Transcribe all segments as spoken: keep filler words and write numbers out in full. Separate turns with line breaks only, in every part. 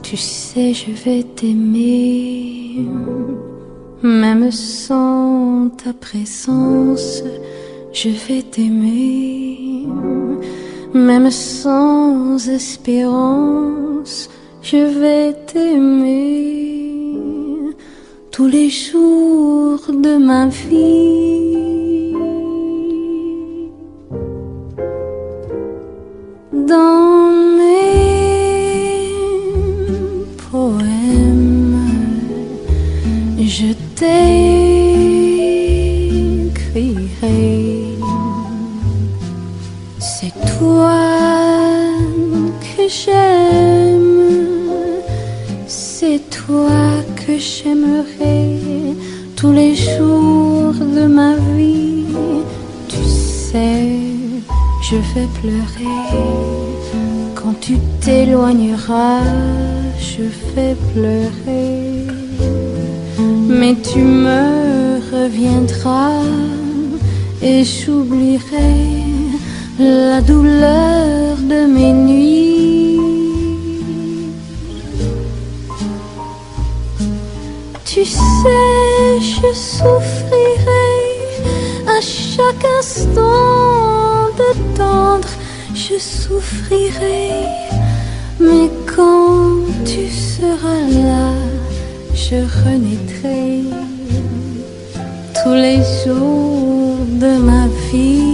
Tu sais, je vais t'aimer, même sans ta présence. Je vais t'aimer, même sans espérance. Je vais t'aimer tous les jours de ma vie. Dans mes poèmes, je t'écrirai. C'est toi que j'aime, c'est toi que j'aimerai tous les jours de ma vie. Tu sais, je vais pleurer quand tu t'éloigneras. Je vais pleurer, mais tu me reviendras et j'oublierai la douleur de mes nuits. Tu sais, je souffrirai à chaque instant de tendre. Je souffrirai, mais quand tu seras là, je renaîtrai tous les jours de ma vie.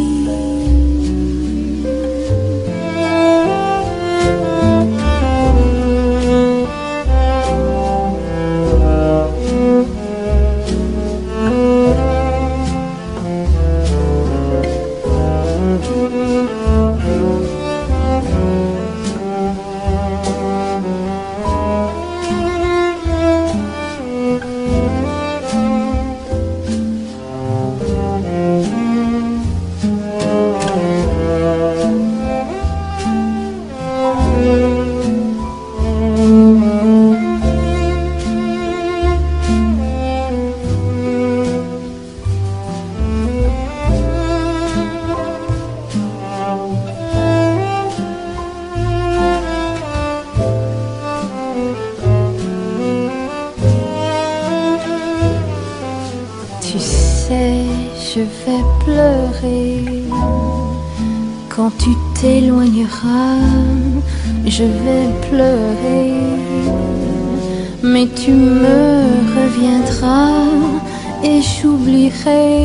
Tu sais, je vais pleurer quand tu t'éloigneras. Je vais pleurer, mais tu me reviendras et j'oublierai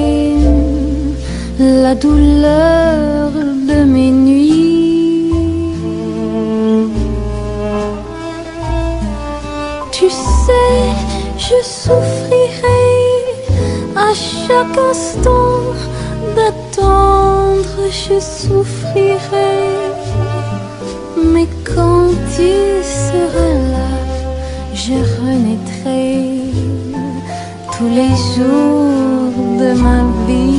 la douleur de mes nuits. Tu sais, je souffrirai à chaque instant d'attendre. Je souffrirai, mais quand tu seras là, je renaîtrai tous les jours de ma vie.